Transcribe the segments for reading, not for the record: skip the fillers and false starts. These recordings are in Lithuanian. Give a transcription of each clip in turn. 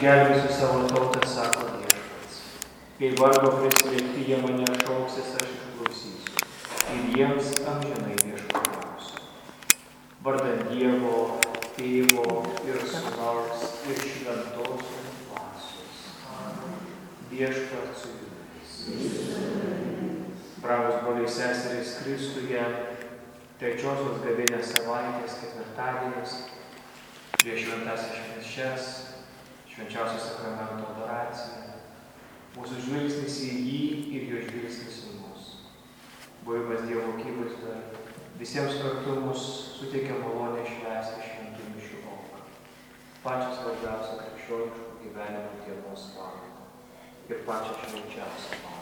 išgelbėsiu savo tautą, sako Viešpats. Kai vargo prislėgti jie mane šauksis, aš išklausysiu. Ir jiems amžinai viešpatausiu. Vardan Dievo, Tėvo ir Sūnaus ir Šventosios dvasios. Viešpats su jumis. Brangūs broliai seserys Kristuje, trečiosios gavėnios savaitės ketvirtadienis, prieš šventąsias mišias, švenčiausio sakramento adoraciją. Mūsų žvilgsnis į jį ir jo žvilgsnis į mus. Buvimas Dievo akivaizdoje visiems kartu mus suteikia malonę švęsti šventų mišių auką. Pačią svarbiausią krikščioniško gyvenimo dienos valandą ir pačią švenčiausią valandą.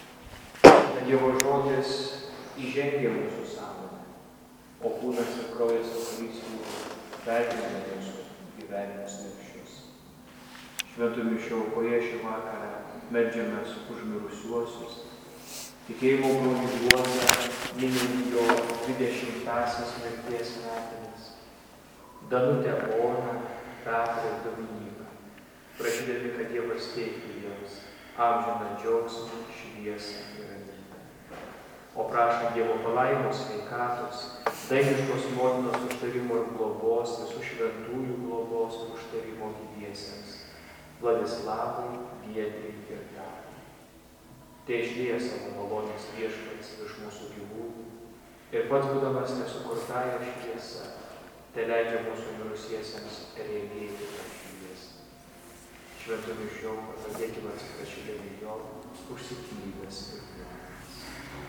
Dievo žodis įžengia mūsų sąmonę, o kūnas ir kraujas Eucharistijų perkelia mūsų gyvenimus neščius. Šventų mišių aukoje šį vakarą meldžiamės už mirusiuosius. Tikėjimo brolį Juozą minint jo 20-asias mirties metinės. Danutę Oną, Petrą ir Dominiką, prašydami, kad Dievas teiktų jiems amžiną džiaugsmą, šviesą ir ramybę. O prašant Dievo palaimos, sveikatos, dangiškos motinos užtarimo ir globos, visų šventųjų globos ir užtarimo gyviesiems, Vladislavui, Giedrei ir Dariui. Tai išlieja savo malonės Viešpats virš mūsų gyvūnų ir pats būdamas nesukurtąja šviesa, tai leidžia mūsų mirusiesiems regėti tą šviesą. Šventų mišių padėkime atsiprašydami jo užsiklyvęs ir blogis.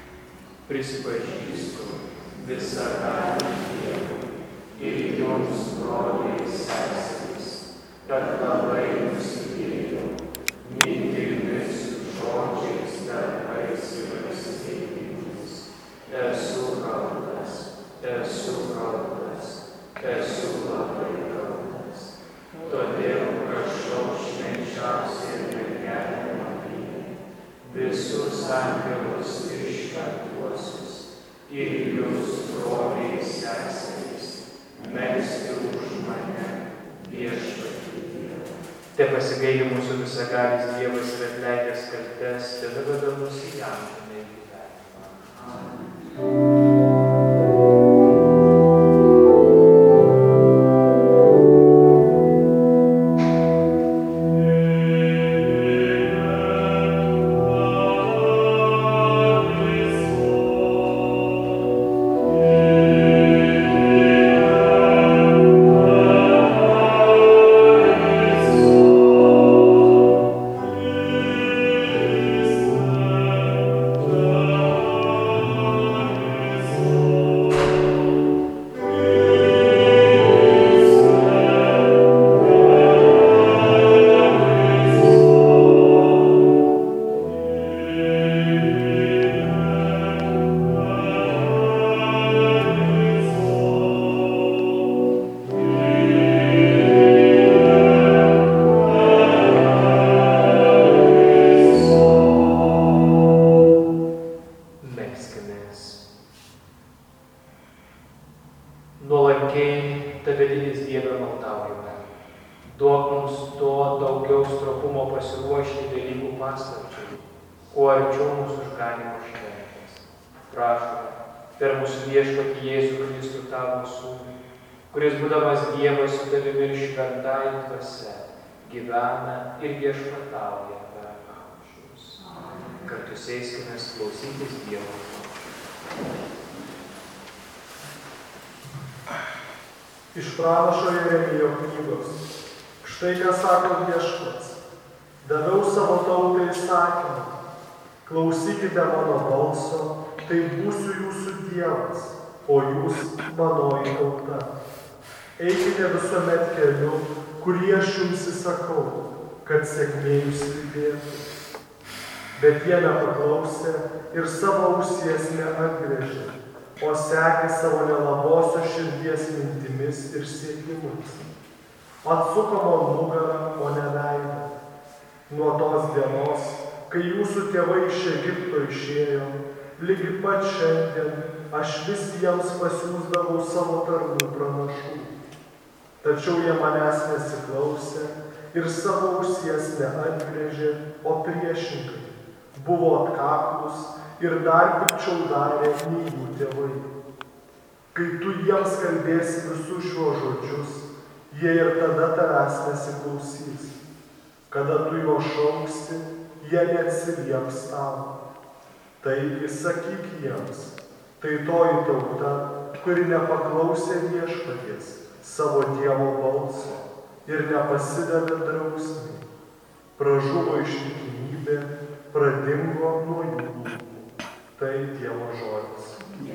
Prisipažįstu visagalį Dievui ir jums, broliai seserys, kad labai nusidėjau mintimis, žodžiais, darbais ir pasiteikimais. Esu labai kaltas. Todėl prašau švenčiausią mergelę Mariją, visus angelus ir šventuosius, ir jūs, broliai seserys, melsti už mane Viešpatį Dievą. Te pasigaili mūsų visagalis Dievas ir atleidęs kaltes, te daveda mus į amžinąjį gyvenimą. Amen. Nuolankiai tave didis Dieve maldaujame. Duok mums to daugiau stropumo pasiruošti Velykų paslapčiai, kuo arčiau mūsų išganymo šventės. Prašome per mūsų Viešpatį Jėzų Kristų tavo Sūnų, kuris būdamas Dievas su tavimi ir šventąja dvasia gyvena ir viešpatauja per amžius. Kartu sėskimės klausytis Dievo žodžio. Iš pranašo Jeremijo knygos. Štai ką sako Viešpats. Daviau savo tautai įsakymą. Klausykite mano balso, tai būsiu jūsų Dievas, o jūs manoji tauta. Eikite visuomet keliu, kurį aš jums įsakau, kad sėkmė jūs lydėtų. Bet jie nepaklausė ir savo ausies neatgręžė, o sekė savo nelabosios širdies mintimis ir siekimus. Atsuko man nugarą, o ne veidą. Nuo tos dienos, kai jūsų tėvai iš Egipto išėjo, lygi pat šiandien aš vis jiems pasiųsdavau savo tarnų pranašų. Tačiau jie manęs nesiklausė ir savo ausies neatgręžė, o priešingai buvo atkaklūs ir dar pikčiau darė nei jų tėvai. Kai tu jiems kalbėsi visus šiuos žodžius, jie ir tada tavęs nesiklausys. Kada tu juos šauksi, jie neatsilieps tau. Taigi sakyk jiems, tai toji tauta, kuri nepaklausė Viešpaties, savo Dievo balso ir nepasidavė drausmei. Pražuvo ištikimybė, pradingo nuo jų lūpų. Tai Dievo žodis.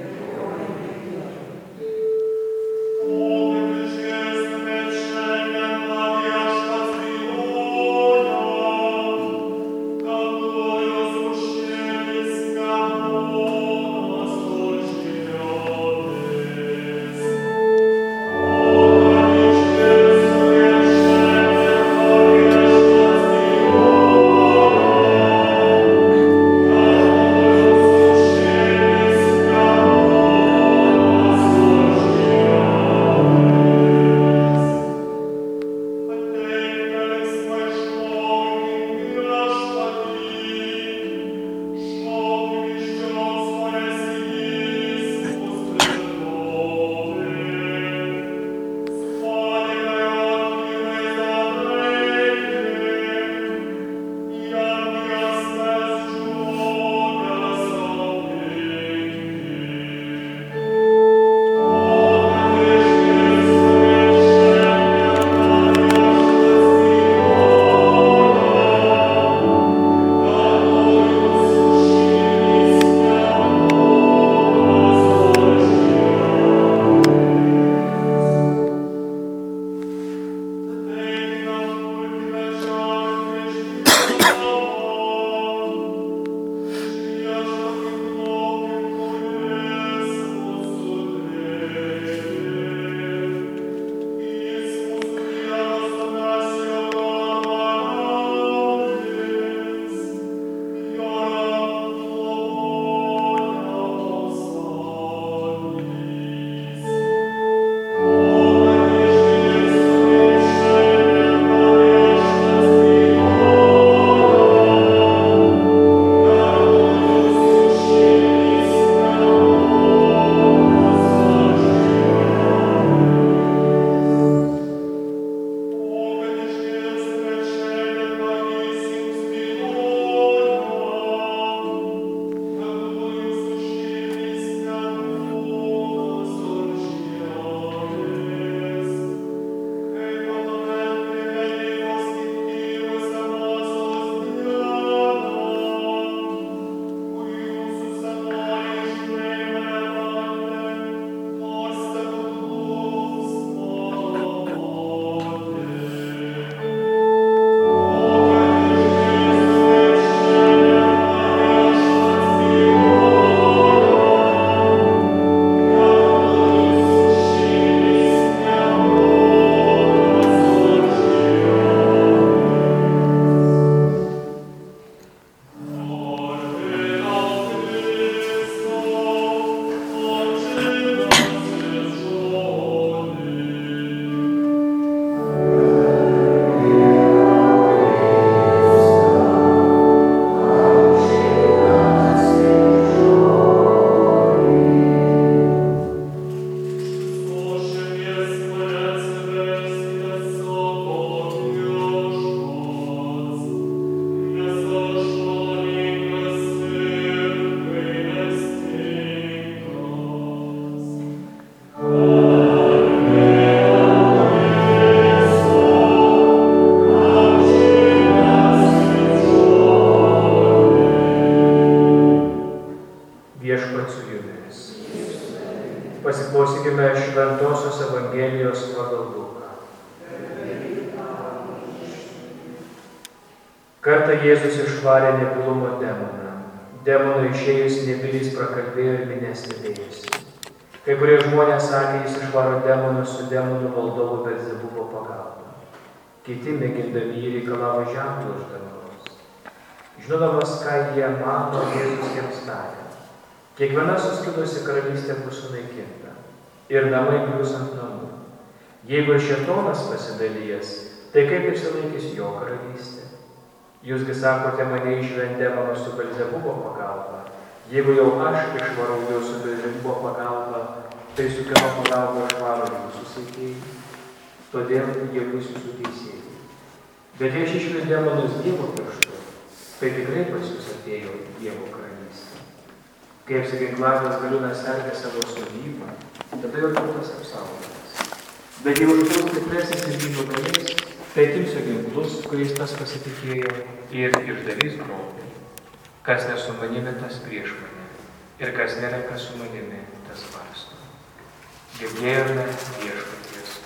Pasiklausykime Šventosios Evangelijos pagal Luką. Kartą Jėzus išvarė nebylumo demoną. Demonui išėjus nebylys prakalbėjo ir minia stebėjosi. Kai kurie žmonės sakė, jis išvaro demonus su demonų valdovu Belzebubo pagalba. Kiti, mėgindami jį, reikalavo ženklų iš dangaus. Žinodamas, ką jie mano, Jėzus jiems tarė: kiekviena suskilusi karalystė bus sunaikinta ir namai grius ant namų. Jeigu ir šėtonas pasidalijęs, Tai kaip išsilaikys jo karalystė? Jūsgi sakote, mane išventė mano su Belzebubo pagalba. Jeigu jau aš išvarau juos su Belzebubo pagalba, tai su kieno pagalba išvaro jūsų sekėjai. Todėl jie bus jūsų teisėjai. Bet jei aš išvedžiau demonus Dievo pirštu, tai tikrai pas jūs atėjo Dievo karalystė. Kai apsiginklavęs galiūnas sergia savo sodybą, tada jo turtas apsaugotas. Bet jei užtruks stipresnis ir jį nugalės, tai atimsiu ginklus, kuriais tas pasitikėjo, ir išdalys grobį. Kas ne su manimi, tas prieš mane, ir kas nerenka su manimi, tas varsto. Girdėjome viešpaties.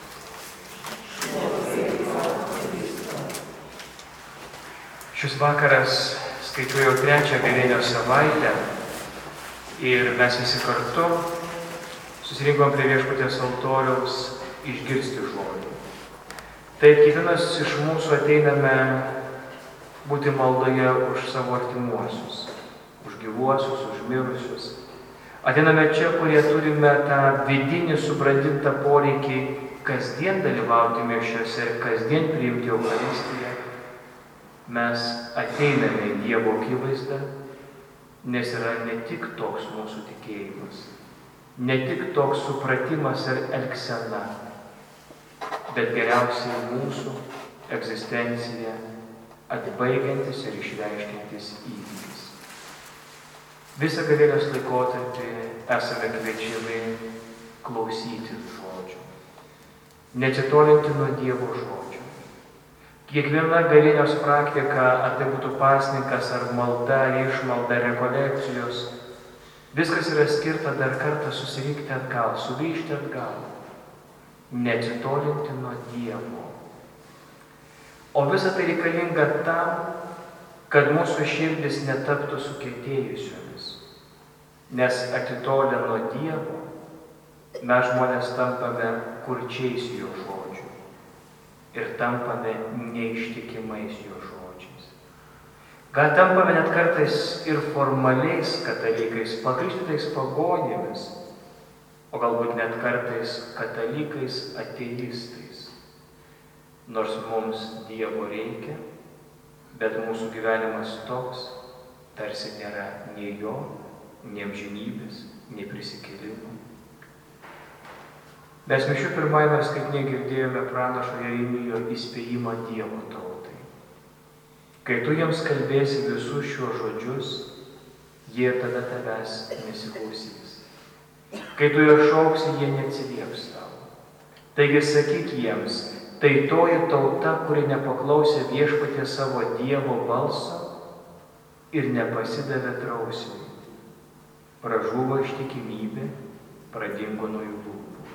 Šis vakaras skaičiu jau 3 gavėnios savaitę ir mes visi kartu susirinkom prie viešpaties altoriaus išgirsti žodžių. Taip, kiekvienas iš mūsų ateiname būti maldoje už savo artimuosius, už gyvuosius, už mirusius. Ateiname čia, kurie turime tą vidinį subrandintą poreikį kasdien dalyvauti mišiose ir kasdien priimti Eucharistiją. Mes ateiname į Dievo akivaizdą, nes yra ne tik toks mūsų tikėjimas, ne tik toks supratimas ir elgsena, bet geriausiai mūsų egzistenciją atbaigiantis ir išreiškiantis įvykis. Visą gavėnios laikotarpį esame kviečiami klausytis žodžių, neatsitolinti nuo Dievo žodžių. Kiekviena gavėnios praktika, ar tai būtų pasninkas, ar malda, ar išmalda, rekolekcijos, viskas yra skirta dar kartą susirinkti atgal, sugrįžti atgal, neatsitolinti nuo Dievo. O visa tai reikalinga tam, kad mūsų širdis netaptų sukietėjusiomis. Nes atitolę nuo Dievo, mes žmonės tampame kurčiais jo žodžių ir tampame neištikimais jo žodžiais. Gal tampame net kartais ir formaliais katalikais, pakrikštytais pagonimis, o galbūt net kartais katalikais ateistais. Nors mums Dievo reikia, bet mūsų gyvenimas toks, tarsi nėra nei jo, nei amžinybės, nei prisikėlimo. Mes mišių pirmajame skaitinėje girdėjome pranašo Jeremijo įspėjimą Dievo tautai. Kai tu jiems kalbėsi visus šiuos žodžius, jie tada tavęs nesiklausys. Kai tu jo šauksi, jie neatsilieps tau. Taigi sakyk jiems, tai toji tauta, kuri nepaklausė viešpaties savo Dievo balso ir nepasidavė drausmei. Pražuvo ištikimybė, pradingo nuo jų lūpų.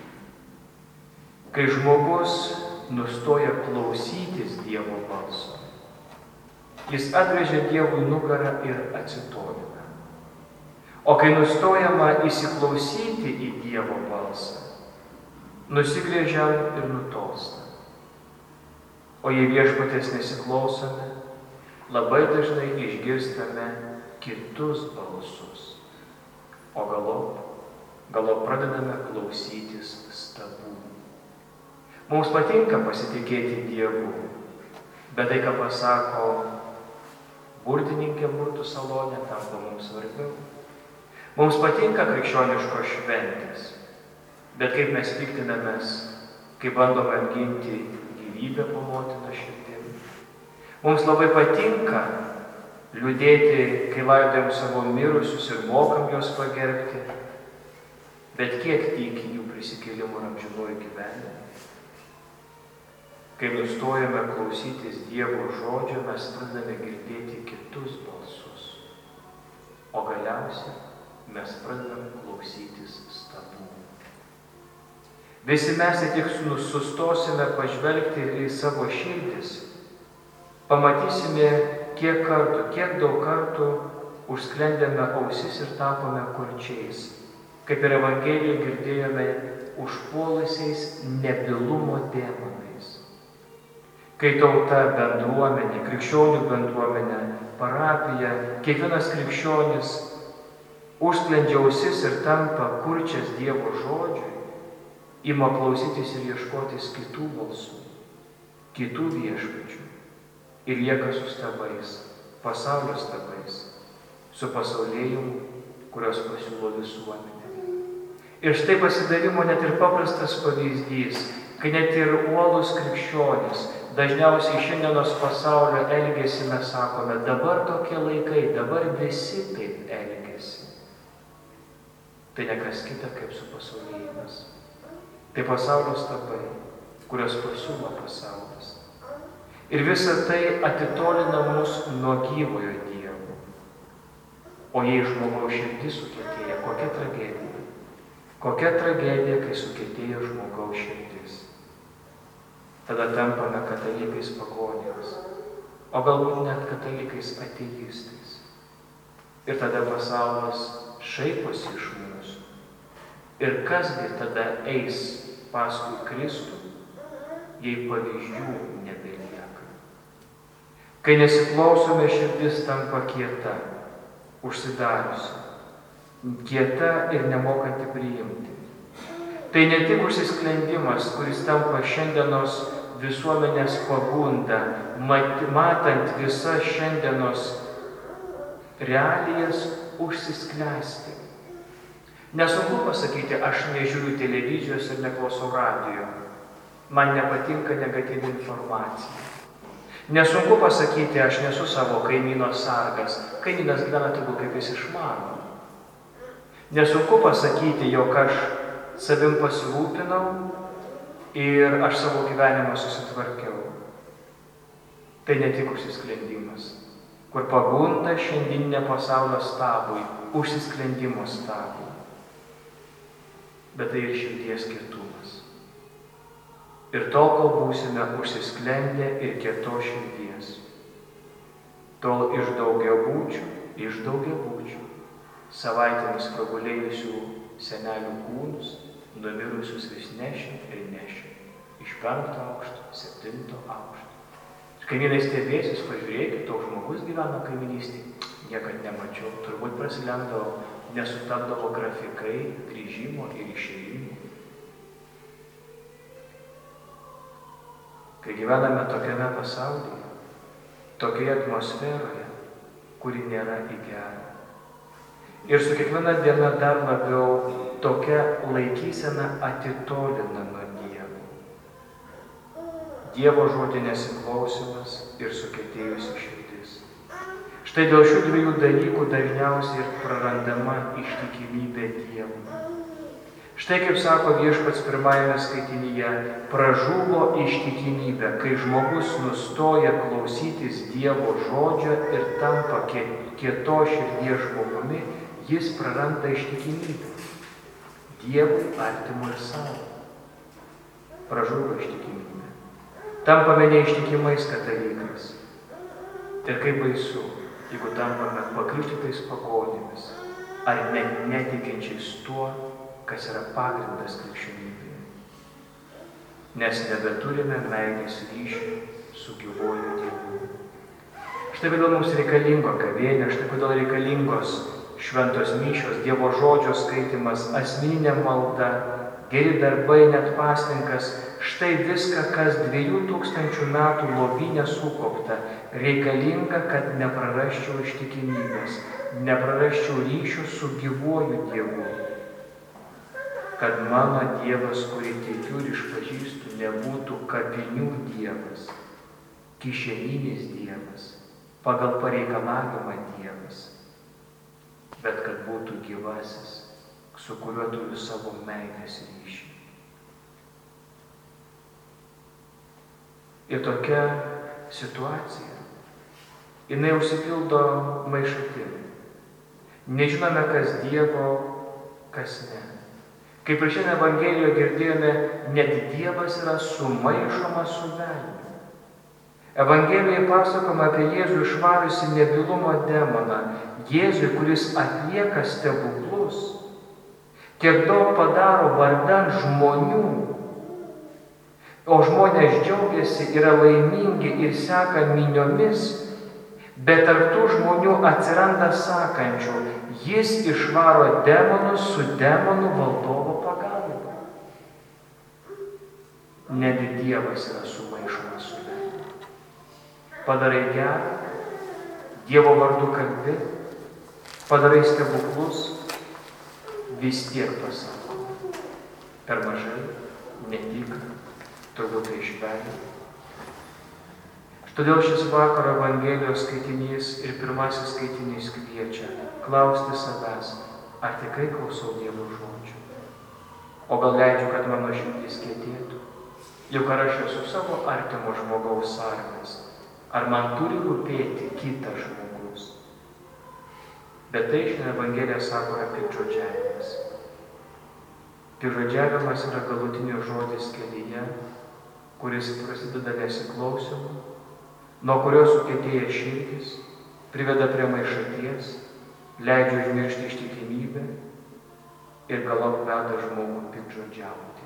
Kai žmogus nustoja klausytis Dievo balso, jis atgręžia Dievui nugarą ir atsitolina. O kai nustojama įsiklausyti į Dievo balsą, nusigręžiam ir nutolsta. O jei viešpaties nesiklausome, labai dažnai išgirstame kitus balsus, o galop pradedame klausytis stabų. Mums patinka pasitikėti Dievu, bet tai, ką pasako burtininkė burtų salone, tampa mums svarbiau. Mums patinka krikščioniškos šventės, bet kaip mes piktinamės, kai bandome apginti gyvybę po motinos širdim. Mums labai patinka liūdėti, kai laidojam savo mirusius ir mokam juos pagerbti, bet kiek tiki jų prisikėlimų ir amžinųjų gyvenimų. Kai nustojame klausytis Dievo žodžio, mes pradedame girdėti kitus balsus, o galiausiai mes pradedame klausytis stabų. Visi mes tik sustosime pažvelgti į savo širdis, pamatysime, kiek daug kartų užsklendėme ausis ir tapome kurčiais, kaip ir Evangelijoje girdėjome, užpuolusiais nebylumo demonais. Kai tauta, bendruomenė, krikščionių bendruomenė, parapija, kiekvienas krikščionis užsklendžia ausis ir tampa kurčias Dievo žodžiui, ima klausytis ir ieškotis kitų balsų. kitų viešpačių ir lieka su stabais, pasaulio stabais, su pasaulėjimu, kurios pasiūlo visuomenė. Ir štai pasidavimo net ir paprastas pavyzdys, kai net ir uolūs krikščionys, dažniausiai šiandienos pasaulio elgesį mes sakome, dabar tokie laikai, dabar visi taip elgiasi. Tai ne kas kita kaip su pasaulėjimas. Tai pasaulio stabai, kurios pasiūlo pasaulis. Ir visa tai atitolina mus nuo gyvojo Dievo. O jei žmogaus širdis sukietėja, kokia tragedija? Kokia tragedija, kai sukietėja žmogaus širdis? Tada tampame katalikais pagonimis, o galbūt net katalikais ateistais. Ir tada pasaulis šaiposi iš mūsų. Ir kasgi tada eis paskui Kristų, jei pavyzdžių nebelieka? Kai nesiklausome, širdis tampa kieta, užsidariusi, kieta ir nemokanti priimti. Tai ne tik užsisklendimas, kuris tampa šiandienos visuomenės pagunda, matant visas šiandienos realijas užsisklęsti. Nesunku pasakyti, aš nežiūriu televizijos ir neklausau radijo. Man nepatinka negatyvi informacija. Nesunku pasakyti, aš nesu savo kaimyno sargas. Kaimynas gyvena tegul kaip jis išmano. Nesunku pasakyti, jog aš savim pasirūpinau ir aš savo gyvenimą susitvarkiau. Tai ne tik užsisklendimas, kur pagunda šiandieninė pasaulio stabui, užsisklendimo stabui. Bet tai ir širdies kietumas. Ir tol, kol būsime užsisklendę ir kietos širdies, tol iš daugiabučių, savaitėmis pragulėjusių senelių kūnus, numirusius vis nešim ir nešim. Iš 5 aukšto, 7 aukšto. Kaimynai stebėsis, pažiūrėkit, toks žmogus gyvena kaiminystėje. Niekad nemačiau, turbūt prasilenkdavo, nesutapdavo grafikai grįžimo ir išėjimo. Kai gyvename tokiame pasaulyje, tokioje atmosferoje, kuri nėra į gerą. Ir su kiekviena diena dar labiau tokia laikysena atitolina nuo Dievo. Dievo žodžio nesiklausimas ir sukietėjusi širdis. Štai dėl šių dviejų dalykų dažniausiai ir prarandama ištikimybė Dievui. Štai kaip sako Viešpats pirmajame skaitinyje, pražuvo ištikimybė, kai žmogus nustoja klausytis Dievo žodžio ir tampa kietos širdies žmogumi, jis praranda ištikimybę. Dievui, artimui ir savo. Pražuvo ištikimybė. Tampame neištikimais katalikais. Ir kaip baisu, jeigu tampame pakrikštytais pagonimis, ar net netikinčiais tuo, kas yra pagrindas krikščionybėje. Nes nebeturime meilės ryšio su gyvuoju Dievu. Štai kodėl mums reikalinga gavėnia, štai kodėl reikalingos šventos mišios, Dievo žodžio skaitimas, asmeninė malda, geri darbai, net pasninkas, štai viską, kas 2000 metų lobyne sukaupta, reikalinga, kad neprarasčiau ištikimybės, neprarasčiau ryšio su gyvuoju Dievu. Kad mano Dievas, kurį tikiu ir išpažįstu, nebūtų kapinių Dievas, kišeninis Dievas, pagal pareikalavimą Dievas, bet kad būtų gyvasis, su kuriuo turiu savo meilės ryšį. Ir tokia situacija, jinai užsipildo maišatimi. Nežinome, kas Dievo, kas ne. Kaip ir šiandien Evangelijoje girdėjome, net Dievas yra sumaišomas su velniu. Evangelijoje pasakoma apie Jėzų išvarusi nebylumo demoną, Jėzų, kuris atlieka stebuklus, tiek daug padaro vardan žmonių, o žmonės džiaugiasi, yra laimingi ir seka miniomis, bet tarp tų žmonių atsiranda sakančių, jis išvaro demonus su demonų valdovo pagalba. net Dievas yra sumaišomas su velniu. Padarai gerą, Dievo vardu kalbi, padarai stebuklus, vis tiek pasako. Per mažai, netikra, turbūt tai iš velnio. Todėl šis vakaro Evangelijos skaitinys ir pirmasis skaitinys kviečia klausti savęs, ar tikrai klausau Dievo žodžių. O gal leidžiu, kad mano širdis kietėtų, juk ar aš esu savo artimo žmogaus sargas, ar man turi rūpėti kitas žmogus. Bet tai šiandien Evangelija sako yra piktžodžiavimas. Piktžodžiavimas yra galutinis žodis kelyje, kuris prasideda nesiklausimu, nuo kurios sukietėja širdis, priveda prie maišaties, leidžia užmiršti ištikimybę ir galop veda žmogų piktžodžiauti.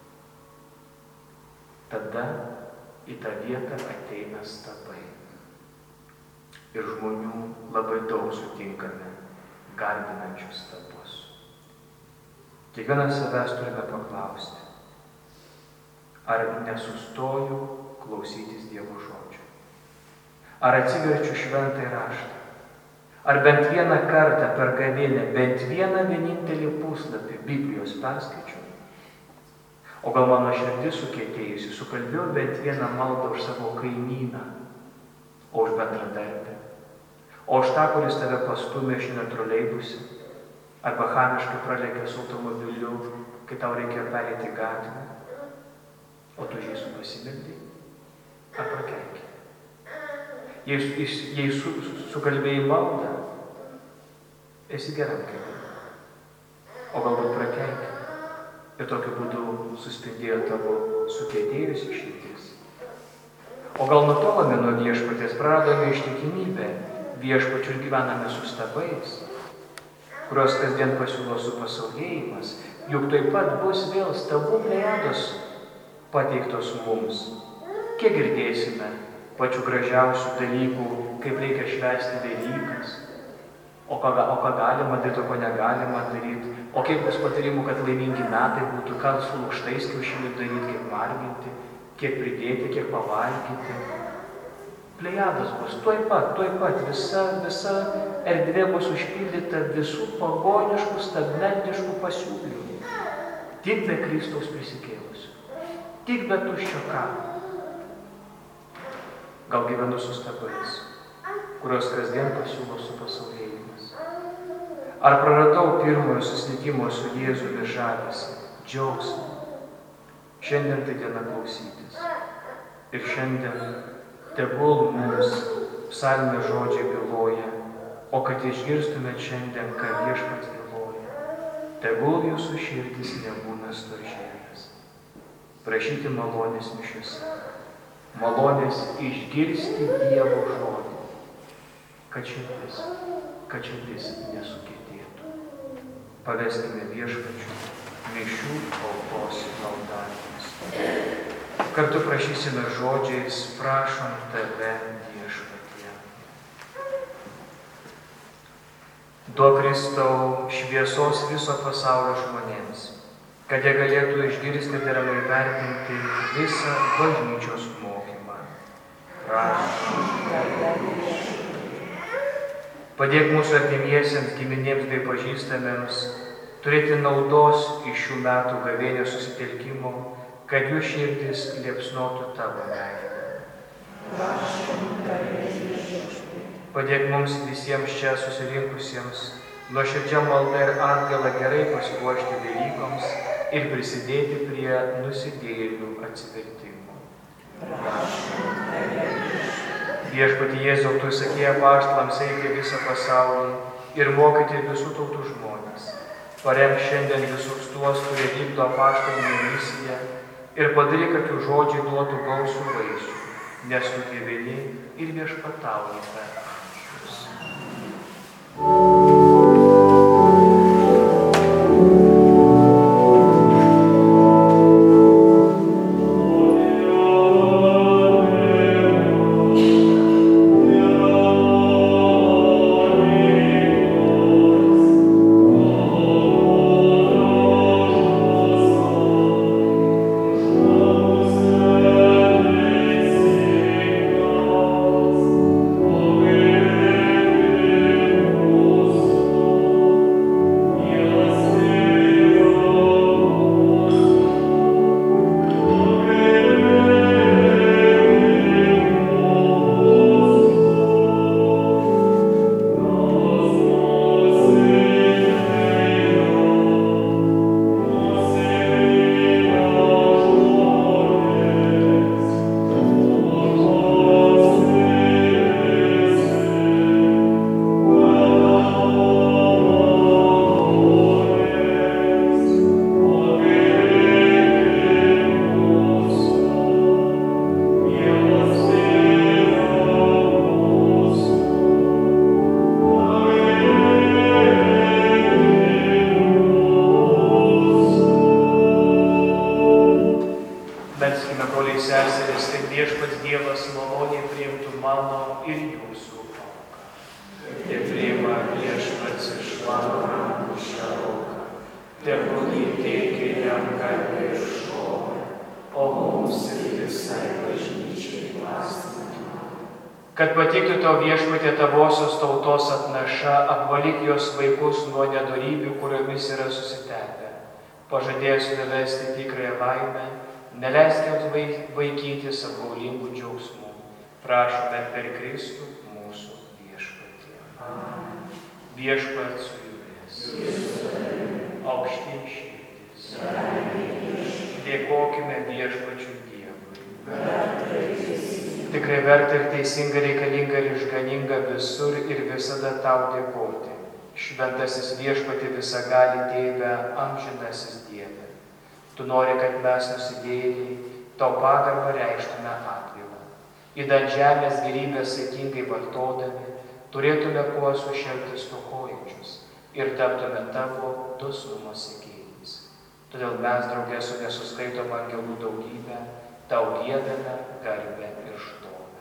Tada į tą vietą ateina stabai. Ir žmonių labai daug sutinkame garbinančius stabus. Kiekvienas savęs turime paklausti, ar nesustoju klausytis Dievo žodžių. Ar atsiverčiu šventąjį raštą? Ar bent vieną kartą per gavėnią, bent vieną vienintelį puslapį Biblijos perskaičiu? O gal mano širdis sukietėjusi, sukalbėjau bent vieną maldą už savo kaimyną, o už bendradarbę, o už tą, kuris tave pastumė šiandien troleibuse, arba chamiškai pralėkė su automobiliu, kai tau reikėjo pereiti gatvę, o tu Jėzų pasimeldei, ar prakeikei. Jei sukalbėjai maldą, esi geram keliu, o galbūt prakeikei. Ir tokiu būdu suspindėjo tavo sukietėjusi širdis. O gal nutolome nuo viešpaties, praradome ištikimybę viešpačiu ir gyvename su stabais, kurios kasdien pasiūlo supasaulėjimas, juk taip pat bus vėl stabų plejados pateiktos mums. Kiek girdėsime pačių gražiausių dalykų, kaip reikia švęsti Velykas, o ką galima daryti, o ko negalima daryti, o kiek bus patarimų, kad laimingi metai būtų, ką su lukštais kiaušinių daryti, kiek marginti, kiek pridėti, kiek pavalgyti. Plejadas bus tuoj pat, visa erdvė bus užpildyta visų pagoniškų, stagnantiškų pasiūlymų. Tik be Kristaus prisikėlusių, tik be tuščio kapo. Gal gyvenu su stabais, kurios kasdien pasiūlo supasaulėjimas. Ar praradau pirmojo susitikimo su Jėzumi žavesį, džiaugsmą? Šiandien tai diena klausytis. Ir šiandien tegul mums psalmės žodžiai byloja, o kad išgirstumėt šiandien, ką viešpats byloja, tegul jūsų širdis nebūna storžėlės. Prašyti malonės mišiose, malonės išgirsti Dievo žodį, kad širdis nesukėtėtų. Paveskime viešpačiu mišių aukos maldavimus. Kartu prašysime žodžiais, prašom tave, viešpatie. Duok Kristau šviesos viso pasaulio žmonėms, kad jie galėtų išgirsti ir deramai vertinti visą bažnyčios mokymą. Prašom. Padėk mūsų artimiesiems, giminėms bei pažįstamiems turėti naudos iš šių metų gavėnios susitelkimo, kad jų širdis liepsnotų tavo meilę. Padėk mums visiems čia susirinkusiems nuoširdžia malda ir atgaila gerai pasiruošti Velykoms ir prisidėti prie nusidėjėlių atsivertimo. Viešpatie Jėzau, tu sakei apaštalams eiti visą pasaulį ir mokyti visų tautų žmones. Paremk šiandien visus tuos, kurie vykdo apaštalinę misiją ir padaryk, kad jų žodžiai duotų gausų vaisių, nes tu gyveni ir viešpatauji per amžius. seserys, kad Viešpats Dievas maloniai priimtų mano ir jūsų auką. Te priima Viešpats iš mano rankų šią auką, tegul jį teikia jam garbę ir šlovę, o mums ir visai bažnyčiai mąstymą. Kad patiktų tau Viešpatie tavosios tautos atnaša, apvalyk jos vaikus nuo nedorybių, kuriomis yra susitepę. Pažadėjęs nuvesti tikrąją laimę, neleisk jiems vaikytis apgaulingų džiaugsmų. Prašome per Kristų mūsų Viešpatį. Viešpats su jumis. Aukštyn širdis. Dėkokime Viešpačiui Dievui. Tikrai verta ir teisinga, reikalinga ir išganinga visur ir visada tau dėkoti. Šventasis Viešpatie visagali Tėve, amžinasis Dieve. Tu nori, kad mes nusidėjėliai tau pagarbą reikštume atgailą. Įdant žemės gėrybės saikingai vartodami, turėtume kuo sušelpti stokojančius ir taptume tavo dosnumo sekėjais. Todėl mes drauge su nesuskaitoma angelų daugybė tau giedame garbę ir šlovę.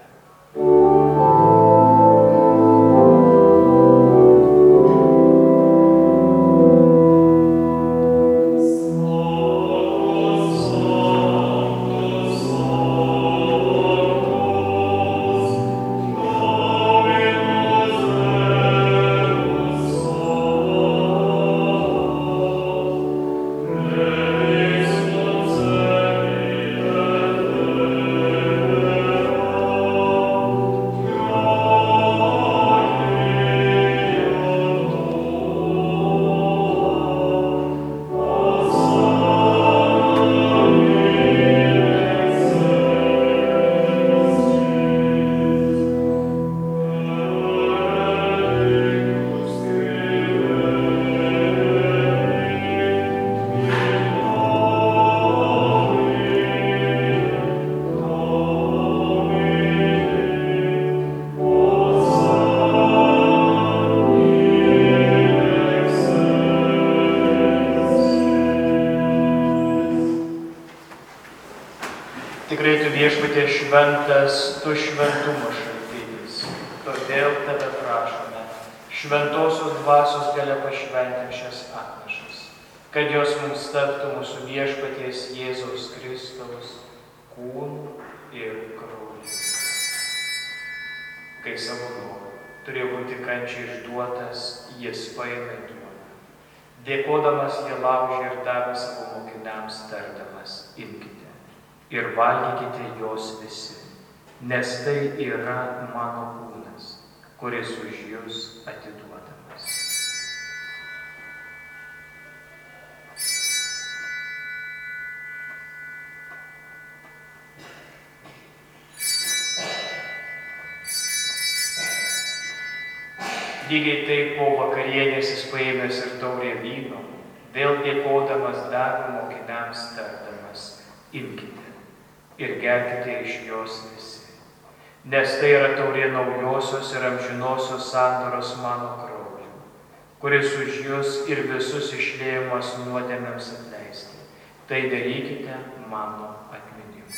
Tikrai tu Viešpatie šventas, tu šventumo šaltinis. Todėl tave prašome, šventosios dvasios galia pašventink šias atnašas, kad jos mums taptų mūsų Viešpaties Jėzaus Kristaus kūnu ir krauju. Kai savo noru turėjo būti kančiai išduotas, jis paėmė duoną. Dėkodamas jie laužė ir davė savo mokiniams tardamas: imkite ir valgykite jos visi, nes tai yra mano kūnas, kuris už jus atiduodamas. Lygiai taip po vakarienės jis paėmęs ir taurę vyno, vėl dėkodamas davė mokiniams tardamas: imkite ir gerkite iš jos visi, nes tai yra taurė naujosios ir amžinosios sandoros mano krauju, kuris už jus ir visus išliejamas nuodėmėms atleisti. Tai darykite mano atminimui.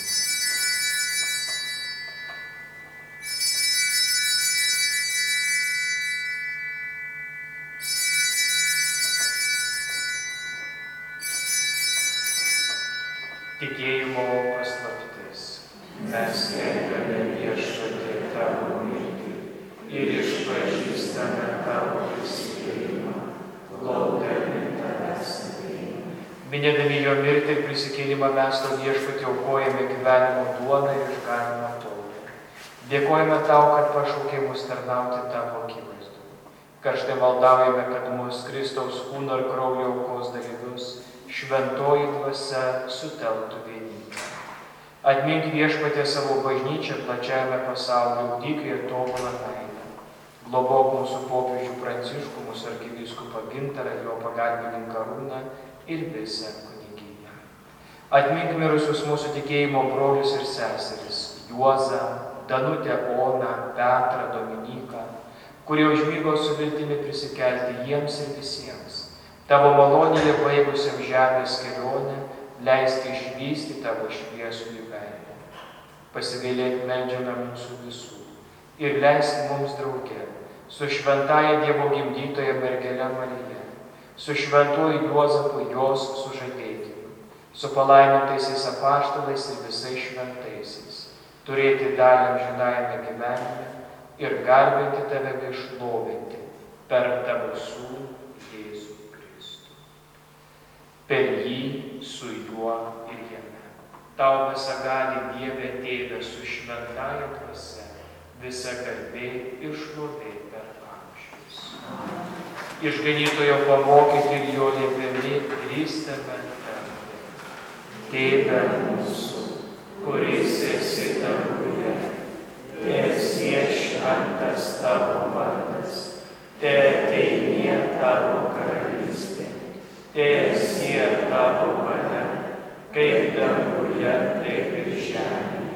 Tikėjimo paslaptis. Mes skelbiame Viešpatie tavo mirtį ir išpažįstame tavo prisikėlimą, laukdami tavęs atėjimo. Minėdami jo mirtį ir prisikėlimą mes tau Viešpatie aukojame gyvenimo duoną ir išganimo taurę. Dėkojame tau, kad pašaukei mus tarnauti tavo akivaizdu. Karštai maldaujame, kad mūsų Kristaus kūno ir kraujo aukos dalyvius šventoji dvasia sutelktų vienybę. Atmink Viešpatie savo bažnyčią plačiajame pasaulyje, ugdyk ir tobulą meilę. Globok mūsų popiežių Pranciškų, mūsų arkivyskupą Gintarą, jo pagalbininką Arūną ir visą kunigiją. Atmink mirusius mūsų tikėjimo brolius ir seseris Juozą, Danutę, Oną, Petrą, Dominiką, kurie užmygo su viltimi prisikelti jiems ir visiems. Tavo malonėje baigusiam žemės kelionę leisk išvysti tavo šviesų gyvenimą. Pasigailėk, meldžiame mūsų visų. Ir leisk mums drauge su šventaja Dievo gimdytoja mergele Marija, su šventuoju Juozapu jos sužadėtiniu, su palaimintaisiais apaštalais ir visais šventaisiais, turėti dalį amžinajame gyvenime ir garbinti tave bei šlovinti per tavo sūnų Jėzų Kristų. Per jį, su juo ir jame. Tau visagali Dieve Tėve su šventąja dvasia, visa garbė ir šlovė per amžius. Išganytojo pamokyti ir jo liepiami drįstame tarti. Tėve mūsų, kuris esi danguje, teesie šventas tavo vardas, teateinie tavo karalystė, teesie tavo valia, kaip danguje, taip ir žemėje.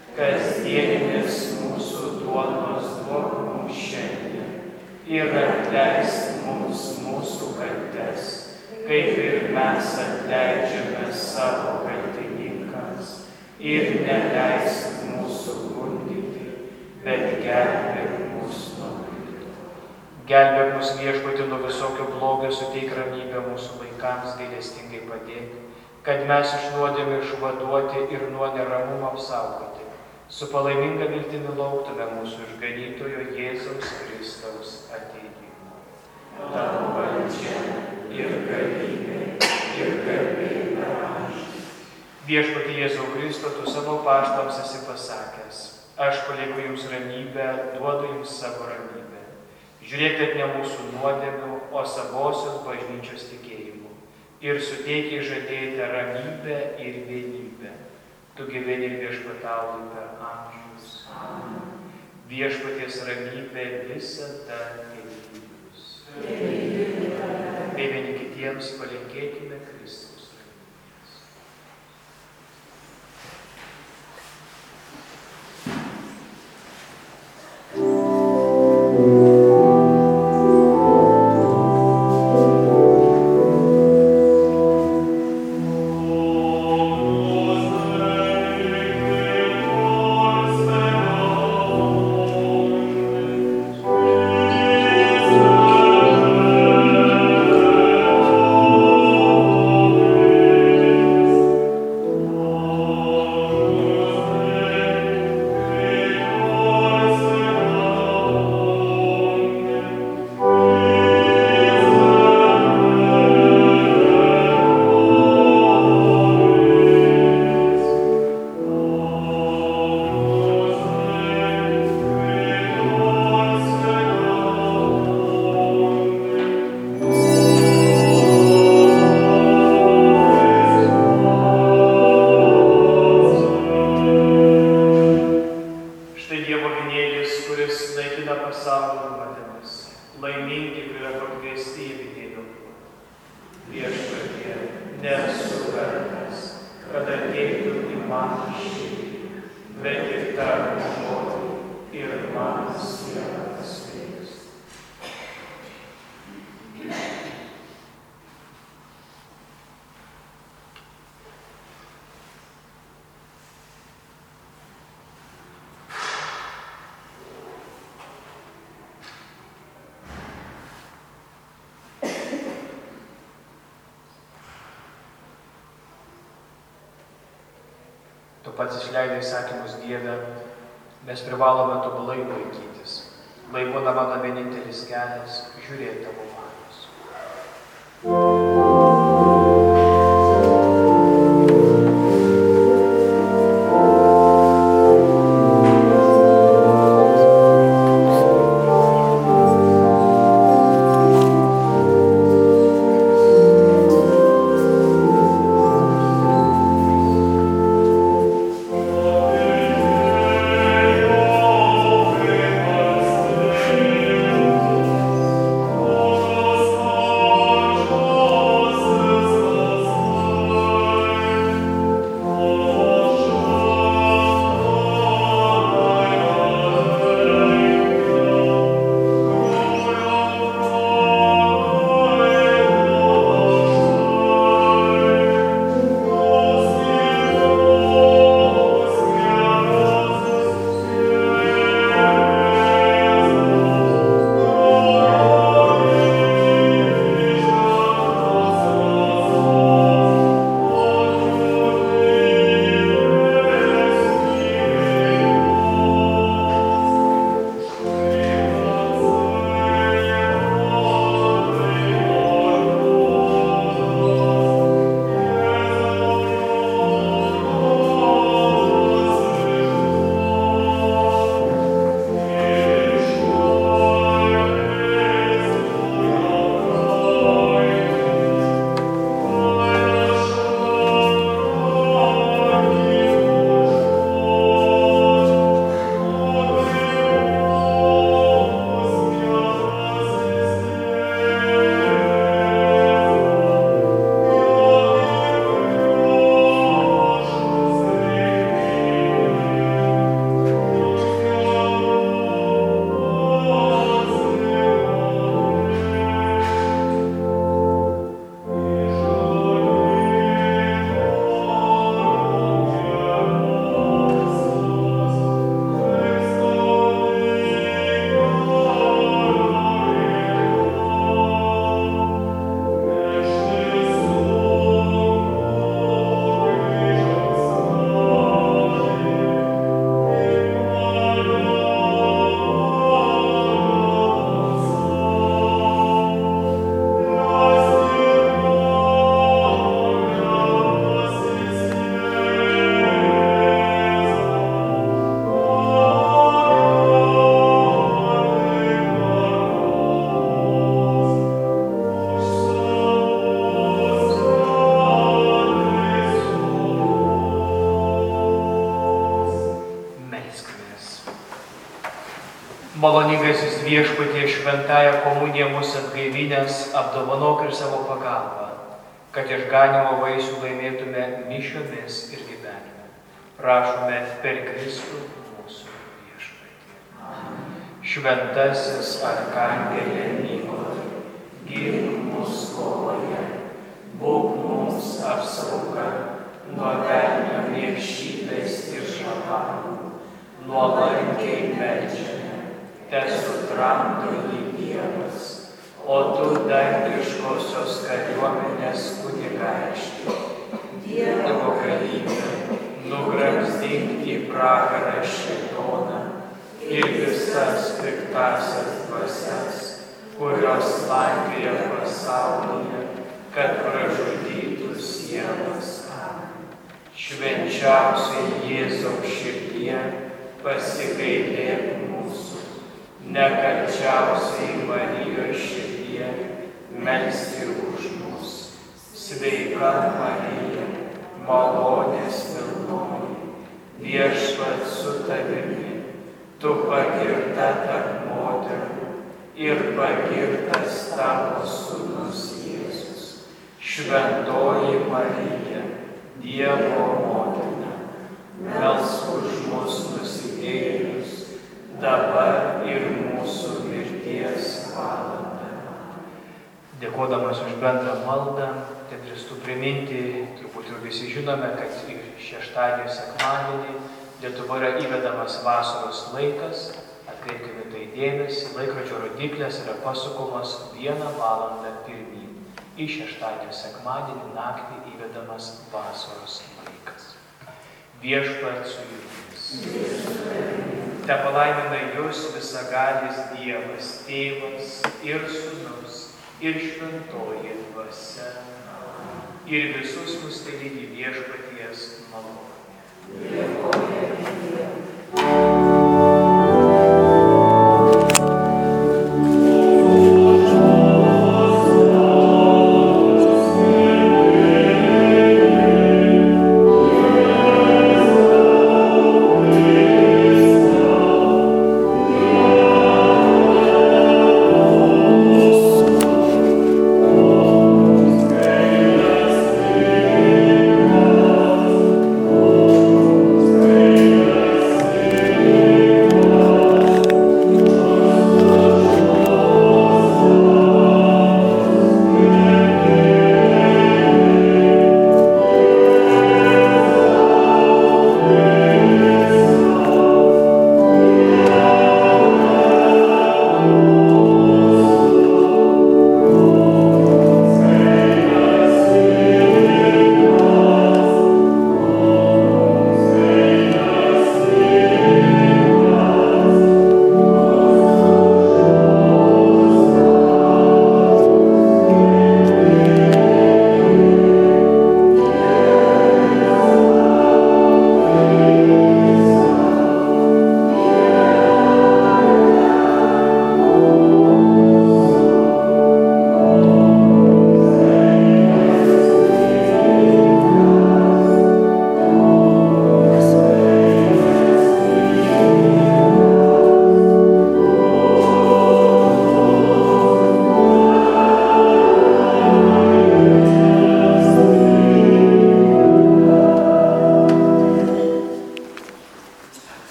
Kasdieninis mūsų duonos duok mums šiandien ir atleisk mums mūsų kaltes, kaip ir mes atleidžiame savo kaltininkams, ir neleisk mūsų gundyti, bet gelbėk mus nuo pikto. Gelbėk mus Viešpatie nuo visokio blogio, suteik ramybę mūsų vaikams, gailestingai padėk, kad mes iš nuodėmių išvaduoti ir nuo neramumo apsaugoti. Su palaiminga viltimi lauktume mūsų išganytojo Jėzaus Kristaus atėjimo. Tavo valdžia ir galybė ir garbė per amžius. Viešpatie Jėzau Kristau, tu savo apaštalams esi pasakęs: aš palieku jums ramybę, duodu jums savo ramybę. Žiūrėkit ne mūsų nuodėmių, o savosios bažnyčios tikėjimu. Ir suteikiai žadėjote ramybę ir vienybę. Tu gyveni ir viešpatauji per amžius. Amen. Viešpaties ramybė visada tebūnus. Bei vieni kitiems palinkėkime Kristaus ramybės. Tu pats išleidai įsakymus, Dieve, mes privalome tobulai laikytis. Lai būna mano vienintelis kelias žiūrėti tavo valios. Oh Maloningasis Viešpatie, šventąją komuniją mūsų atgaivinęs, apdovanok ir savo pagalbą, kad išganimo vaisių laimėtume mišiomis ir gyvenime. Prašome per Kristų mūsų Viešpatį. Šventasis arkangelė Mykolai, gink mus kovoje, būk mums apsauga nuo velnio niekšybės ir šamanų, nuolankiai meldžiame, tesutramdo jį Dievas, o tu dangiškosios kariuomenės kunigaikšti, Dievo galybę, nugramzdink į pragarą šėtoną ir visas piktasias dvasias, kurios slankioja pasaulyje, kad pražudytų sielas. Švenčiausiai Jėzaus širdie pasigailėk mūsų, nekalčiausiai Marijos širdie melski už mus. Sveika Marija, malonės pilnoji, Viešpats su tavimi, tu pagirta tarp moterų ir pagirtas tavo sūnus Jėzus. Šventoji Marija, Dievo motina, melsk už mus nusidėjėlius, dabar ir mūsų mirties valandą. Dėkodamas už bendrą maldą, tai drįstu priminti, turbūt jau visi žinome, kad ir šeštadienį, sekmadienį Lietuvoje yra įvedamas vasaros laikas. Atkreipkime tai dėmesį, laikrodžio rodyklės yra pasukamos 1 valandą pirmyn. Į šeštadienį, sekmadienį naktį įvedamas vasaros laikas. Viešpats su jumis. Te palaimina jūs visagalis Dievas, Tėvas ir Sūnus ir Šventoji Dvasia. Ir visus mus lydi Viešpaties malonės.